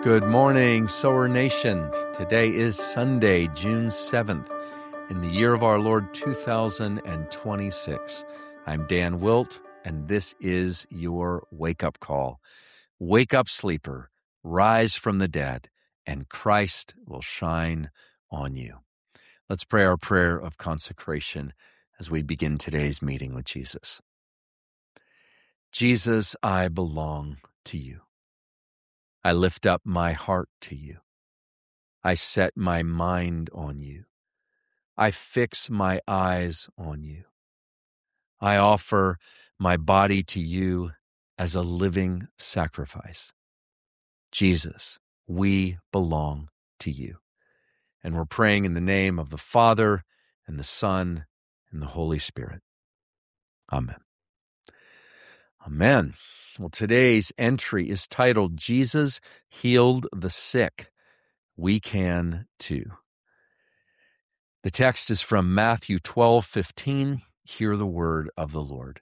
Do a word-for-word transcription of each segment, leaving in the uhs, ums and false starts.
Good morning, Sower Nation. Today is Sunday, June seventh, in the year of our Lord two thousand twenty-six. I'm Dan Wilt, and this is your wake-up call. Wake up, sleeper, rise from the dead, and Christ will shine on you. Let's pray our prayer of consecration as we begin today's meeting with Jesus. Jesus, I belong to you. I lift up my heart to you. I set my mind on you. I fix my eyes on you. I offer my body to you as a living sacrifice. Jesus, we belong to you. And we're praying in the name of the Father and the Son and the Holy Spirit. Amen. Amen. Well, today's entry is titled, Jesus Healed the Sick. We can too. The text is from Matthew twelve fifteen. Hear the word of the Lord.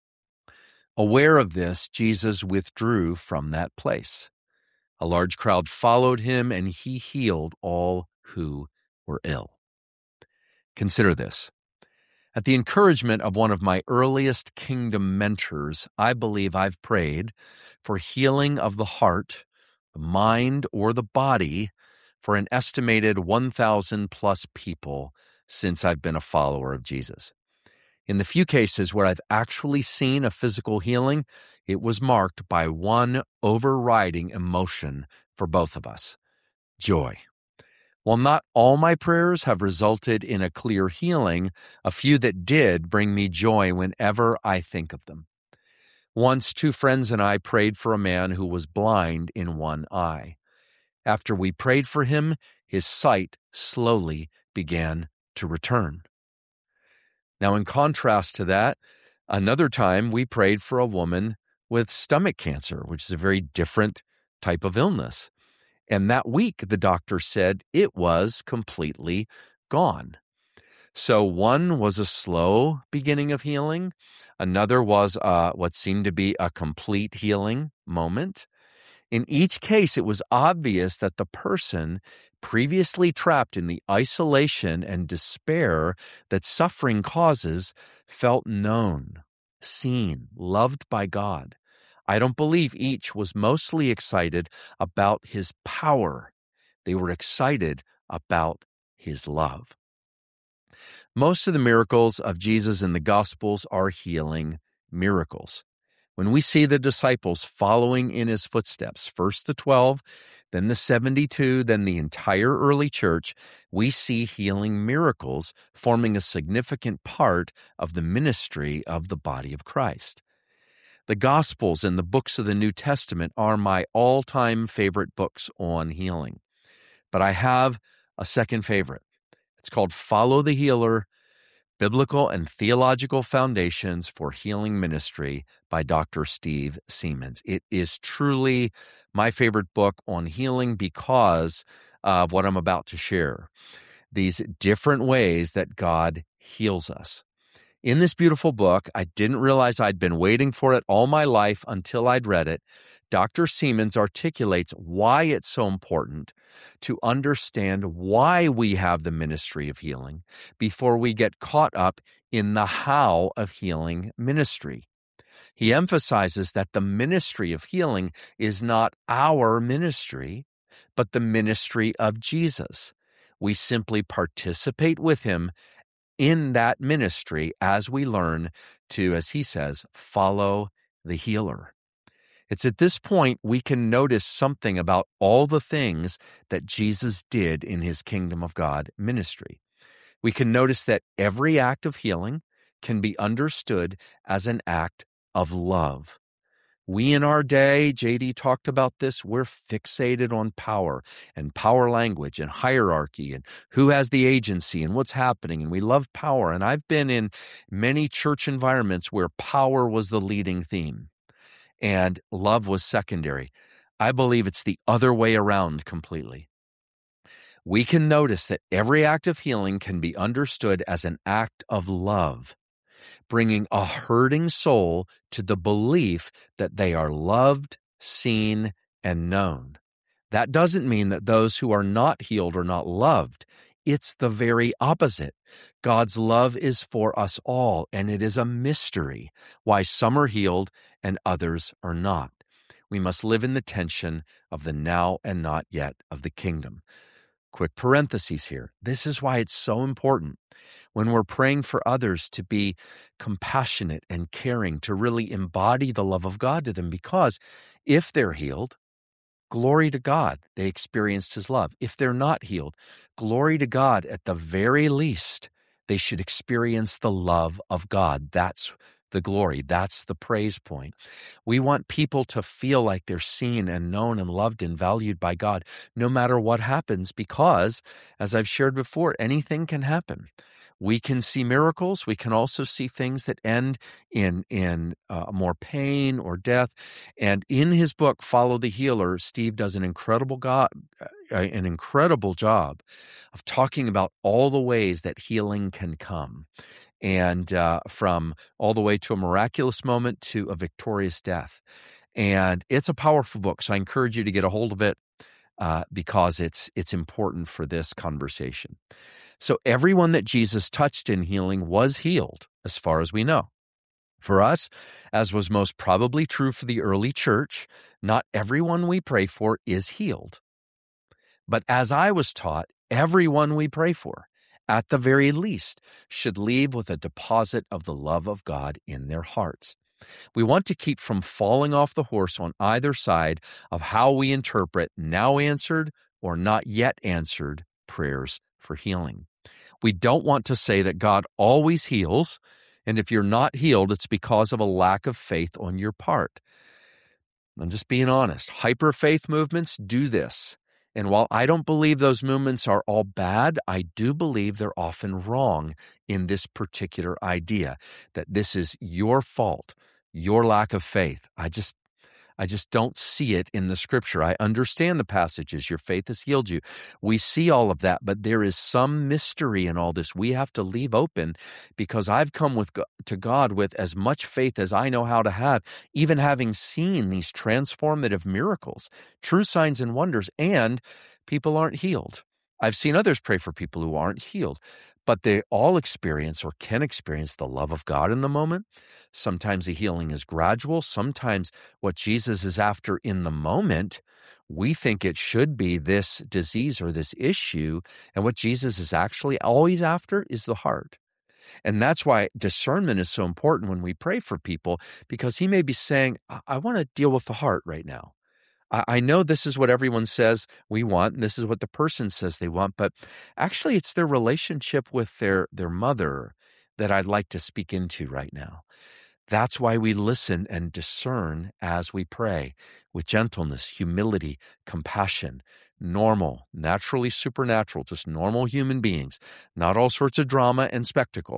Aware of this, Jesus withdrew from that place. A large crowd followed him, and he healed all who were ill. Consider this. At the encouragement of one of my earliest kingdom mentors, I believe I've prayed for healing of the heart, the mind, or the body for an estimated one thousand plus people since I've been a follower of Jesus. In the few cases where I've actually seen a physical healing, it was marked by one overriding emotion for both of us: joy. While not all my prayers have resulted in a clear healing, a few that did bring me joy whenever I think of them. Once, two friends and I prayed for a man who was blind in one eye. After we prayed for him, his sight slowly began to return. Now, in contrast to that, another time we prayed for a woman with stomach cancer, which is a very different type of illness. And that week, the doctor said it was completely gone. So one was a slow beginning of healing. Another was uh, what seemed to be a complete healing moment. In each case, it was obvious that the person previously trapped in the isolation and despair that suffering causes felt known, seen, loved by God. I don't believe each was mostly excited about his power. They were excited about his love. Most of the miracles of Jesus in the Gospels are healing miracles. When we see the disciples following in his footsteps, first the twelve, then the seventy-two, then the entire early church, we see healing miracles forming a significant part of the ministry of the body of Christ. The Gospels and the books of the New Testament are my all-time favorite books on healing. But I have a second favorite. It's called Follow the Healer, Biblical and Theological Foundations for Healing Ministry by Doctor Steve Seamands. It is truly my favorite book on healing because of what I'm about to share. These different ways that God heals us. In this beautiful book, I didn't realize I'd been waiting for it all my life until I'd read it. Doctor Seamands articulates why it's so important to understand why we have the ministry of healing before we get caught up in the how of healing ministry. He emphasizes that the ministry of healing is not our ministry, but the ministry of Jesus. We simply participate with him in that ministry as we learn to, as he says, follow the healer. It's at this point we can notice something about all the things that Jesus did in his Kingdom of God ministry. We can notice that every act of healing can be understood as an act of love. We in our day, J D talked about this, we're fixated on power and power language and hierarchy and who has the agency and what's happening, and we love power. And I've been in many church environments where power was the leading theme and love was secondary. I believe it's the other way around completely. We can notice that every act of healing can be understood as an act of love, bringing a hurting soul to the belief that they are loved, seen, and known. That doesn't mean that those who are not healed are not loved. It's the very opposite. God's love is for us all, and it is a mystery why some are healed and others are not. We must live in the tension of the now and not yet of the kingdom. Quick parentheses here. This is why it's so important when we're praying for others to be compassionate and caring, to really embody the love of God to them, because if they're healed, glory to God, they experienced his love. If they're not healed, glory to God, at the very least, they should experience the love of God. That's the glory. That's the praise point. We want people to feel like they're seen and known and loved and valued by God, no matter what happens, because, as I've shared before, anything can happen. We can see miracles. We can also see things that end in in uh, more pain or death. And in his book, Follow the Healer, Steve does an incredible God, uh, an incredible job of talking about all the ways that healing can come, and uh, from all the way to a miraculous moment to a victorious death. And it's a powerful book, so I encourage you to get a hold of it uh, because it's it's important for this conversation. So everyone that Jesus touched in healing was healed, as far as we know. For us, as was most probably true for the early church, not everyone we pray for is healed. But as I was taught, everyone we pray for, at the very least, should leave with a deposit of the love of God in their hearts. We want to keep from falling off the horse on either side of how we interpret now answered or not yet answered prayers for healing. We don't want to say that God always heals, and if you're not healed, it's because of a lack of faith on your part. I'm just being honest. Hyper faith movements do this. And while I don't believe those movements are all bad, I do believe they're often wrong in this particular idea, that this is your fault, your lack of faith. I just I just don't see it in the scripture. I understand the passages, your faith has healed you. We see all of that, but there is some mystery in all this we have to leave open, because I've come with to God with as much faith as I know how to have, even having seen these transformative miracles, true signs and wonders, and people aren't healed. I've seen others pray for people who aren't healed, but they all experience or can experience the love of God in the moment. Sometimes the healing is gradual. Sometimes what Jesus is after in the moment, we think it should be this disease or this issue, and what Jesus is actually always after is the heart. And that's why discernment is so important when we pray for people, because he may be saying, I, I want to deal with the heart right now. I know this is what everyone says we want, and this is what the person says they want, but actually it's their relationship with their, their mother that I'd like to speak into right now. That's why we listen and discern as we pray, with gentleness, humility, compassion, normal, naturally supernatural, just normal human beings, not all sorts of drama and spectacle.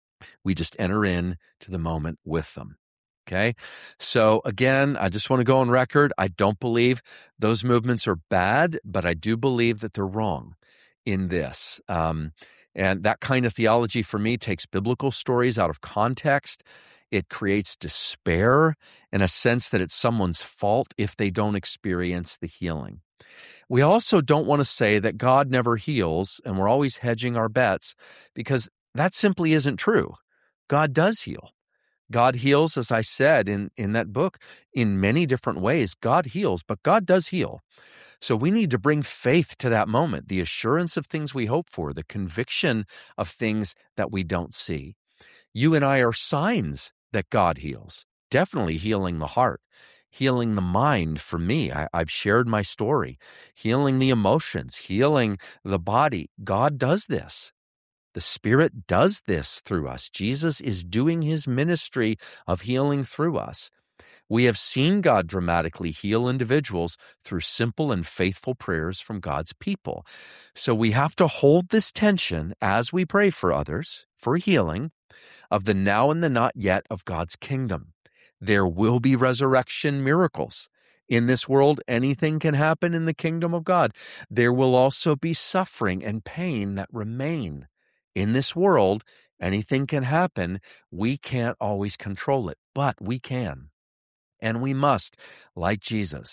We just enter in to the moment with them. Okay. So again, I just want to go on record. I don't believe those movements are bad, but I do believe that they're wrong in this. Um, and that kind of theology for me takes biblical stories out of context. It creates despair and a sense that it's someone's fault if they don't experience the healing. We also don't want to say that God never heals and we're always hedging our bets, because that simply isn't true. God does heal. God heals, as I said in, in that book, in many different ways. God heals, but God does heal. So we need to bring faith to that moment, the assurance of things we hope for, the conviction of things that we don't see. You and I are signs that God heals, definitely healing the heart, healing the mind for me. I, I've shared my story, healing the emotions, healing the body. God does this. The Spirit does this through us. Jesus is doing his ministry of healing through us. We have seen God dramatically heal individuals through simple and faithful prayers from God's people. So we have to hold this tension as we pray for others, for healing, of the now and the not yet of God's kingdom. There will be resurrection miracles. In this world, anything can happen in the kingdom of God. There will also be suffering and pain that remain. In this world, anything can happen. We can't always control it, but we can. And we must, like Jesus,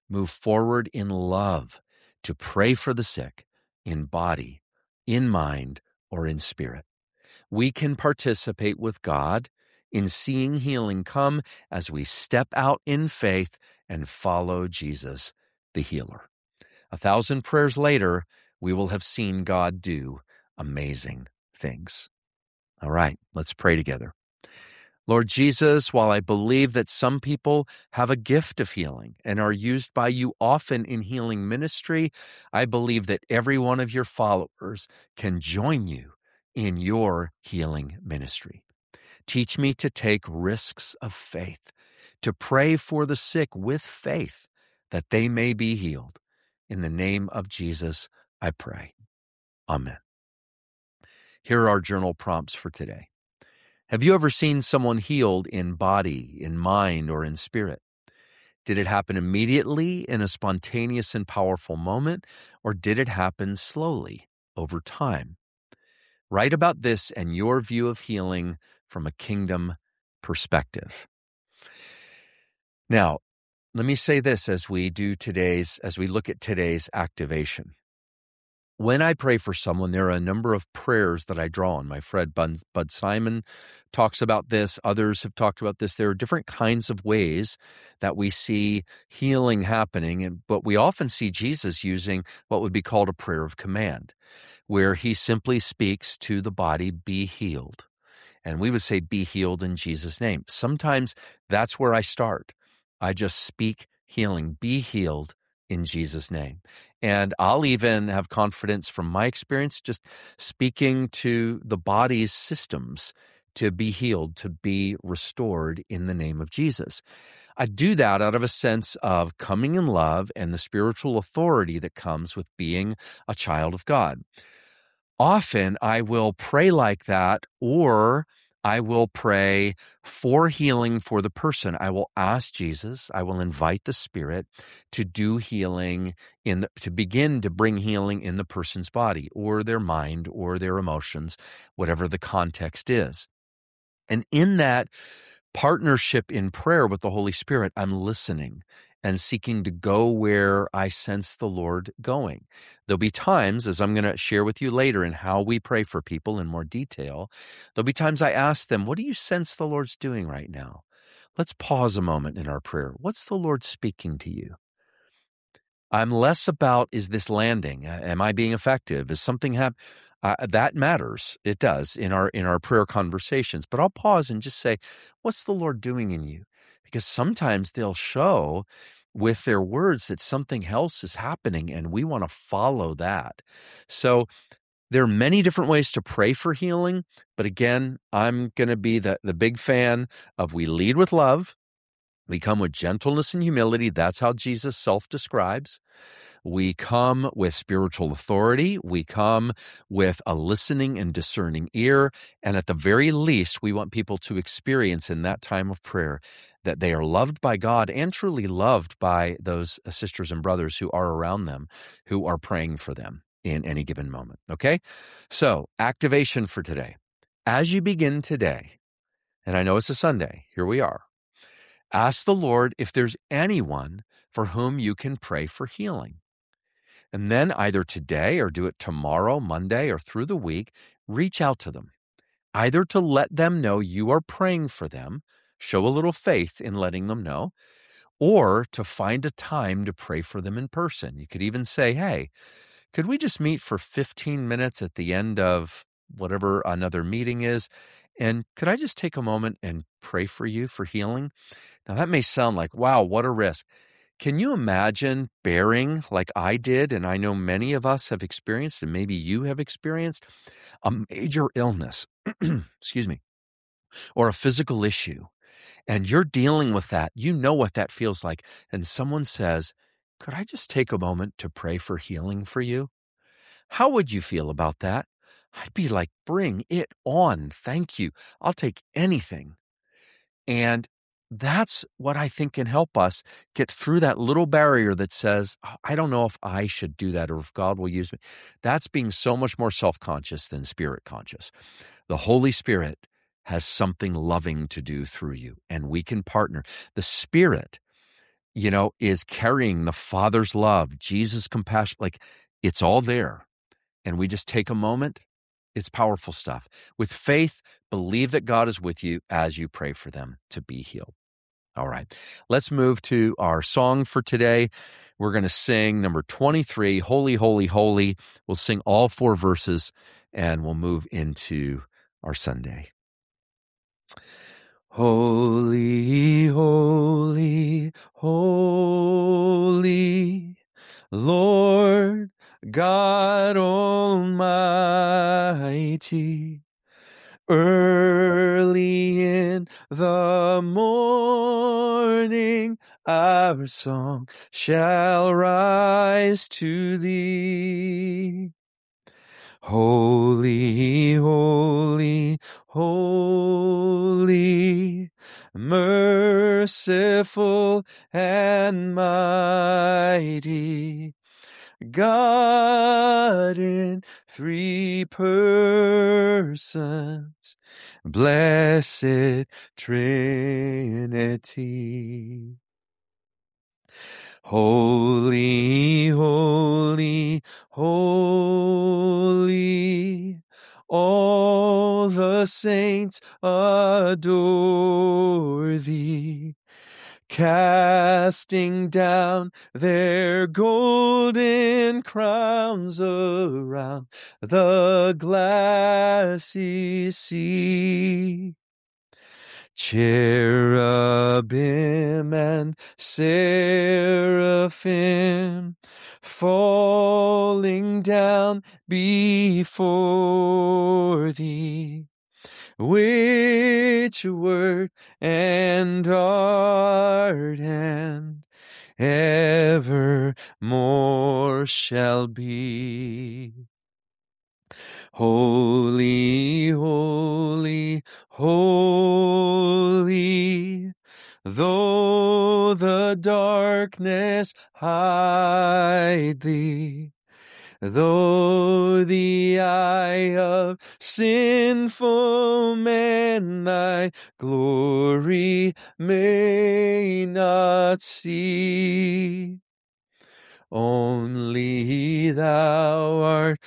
move forward in love to pray for the sick in body, in mind, or in spirit. We can participate with God in seeing healing come as we step out in faith and follow Jesus, the healer. A thousand prayers later, we will have seen God do amazing things. All right, let's pray together. Lord Jesus, while I believe that some people have a gift of healing and are used by you often in healing ministry, I believe that every one of your followers can join you in your healing ministry. Teach me to take risks of faith, to pray for the sick with faith that they may be healed. In the name of Jesus, I pray. Amen. Here are our journal prompts for today. Have you ever seen someone healed in body, in mind, or in spirit? Did it happen immediately in a spontaneous and powerful moment, or did it happen slowly over time? Write about this and your view of healing from a kingdom perspective. Now, let me say this as we do today's, as we look at today's activation. When I pray for someone, there are a number of prayers that I draw on. My friend Bud, Bud Simon talks about this. Others have talked about this. There are different kinds of ways that we see healing happening, and but we often see Jesus using what would be called a prayer of command, where he simply speaks to the body, be healed. And we would say, be healed in Jesus' name. Sometimes that's where I start. I just speak healing, be healed in Jesus' name. And I'll even have confidence from my experience just speaking to the body's systems to be healed, to be restored in the name of Jesus. I do that out of a sense of coming in love and the spiritual authority that comes with being a child of God. Often I will pray like that, or I will pray for healing for the person. I will ask Jesus, I will invite the Spirit to do healing, in the, to begin to bring healing in the person's body or their mind or their emotions, whatever the context is. And in that partnership in prayer with the Holy Spirit, I'm listening and seeking to go where I sense the Lord going. There'll be times, as I'm going to share with you later in how we pray for people in more detail, there'll be times I ask them, what do you sense the Lord's doing right now? Let's pause a moment in our prayer. What's the Lord speaking to you? I'm less about, is this landing? Am I being effective? Is something happening? Uh, that matters. It does in our in our prayer conversations. But I'll pause and just say, what's the Lord doing in you? Because sometimes they'll show with their words that something else is happening, and we want to follow that. So there are many different ways to pray for healing. But again, I'm going to be the, the big fan of we lead with love. We come with gentleness and humility. That's how Jesus self-describes. We come with spiritual authority. We come with a listening and discerning ear. And at the very least, we want people to experience in that time of prayer that they are loved by God and truly loved by those sisters and brothers who are around them, who are praying for them in any given moment. Okay? So, activation for today. As you begin today, and I know it's a Sunday, here we are. Ask the Lord if there's anyone for whom you can pray for healing. And then either today or do it tomorrow, Monday, or through the week, reach out to them. Either to let them know you are praying for them, show a little faith in letting them know, or to find a time to pray for them in person. You could even say, hey, could we just meet for fifteen minutes at the end of whatever another meeting is? And could I just take a moment and pray for you for healing? Now, that may sound like, wow, what a risk. Can you imagine bearing, like I did, and I know many of us have experienced, and maybe you have experienced, a major illness, excuse me, or a physical issue, and you're dealing with that, you know what that feels like, and someone says, could I just take a moment to pray for healing for you? How would you feel about that? I'd be like, bring it on. Thank you. I'll take anything. And that's what I think can help us get through that little barrier that says, oh, I don't know if I should do that or if God will use me. That's being so much more self-conscious than spirit conscious. The Holy Spirit has something loving to do through you, and we can partner. The Spirit, you know, is carrying the Father's love, Jesus' compassion. Like, it's all there. And we just take a moment. It's powerful stuff. With faith, believe that God is with you as you pray for them to be healed. All right, let's move to our song for today. We're going to sing number twenty-three, Holy, Holy, Holy. We'll sing all four verses, and we'll move into our Sunday. Holy, holy, holy, Lord God Almighty. Early in the morning, our song shall rise to thee. Holy, holy, holy, merciful and mighty, God in three persons, blessed Trinity. Holy, holy, holy, all the saints adore thee, casting down their golden crowns around the glassy sea. Cherubim and seraphim falling down before thee, which word and art and evermore shall be. Holy, holy, holy, though the darkness hide thee, though the eye of sinful men thy glory may not see, only thou art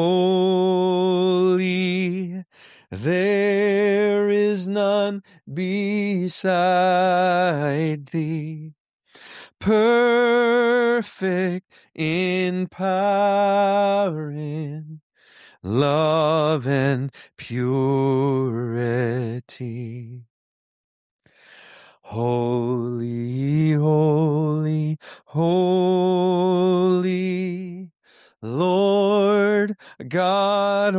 holy, there is none beside thee, perfect in power, in love and purity. Holy, holy, holy, Lord God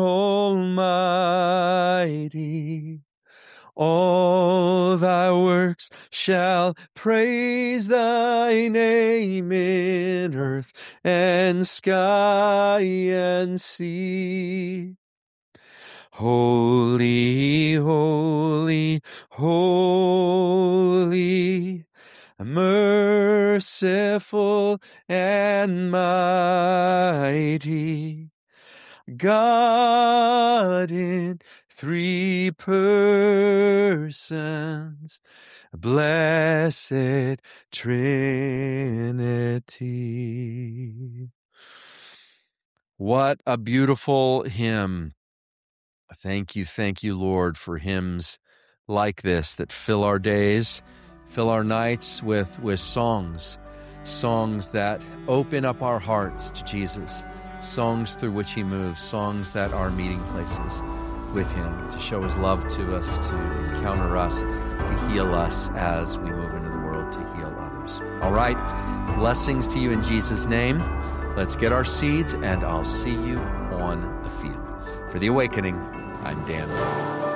Almighty. All thy works shall praise thy name in earth and sky and sea. Holy, holy, holy, merciful and mighty, God in three persons, blessed Trinity. What a beautiful hymn. Thank you, thank you, Lord, for hymns like this that fill our days, fill our nights with, with songs, songs that open up our hearts to Jesus, songs through which he moves, songs that are meeting places with him to show his love to us, to encounter us, to heal us as we move into the world to heal others. All right, blessings to you in Jesus' name. Let's get our seeds, and I'll see you on the field. For The Awakening, I'm Dan.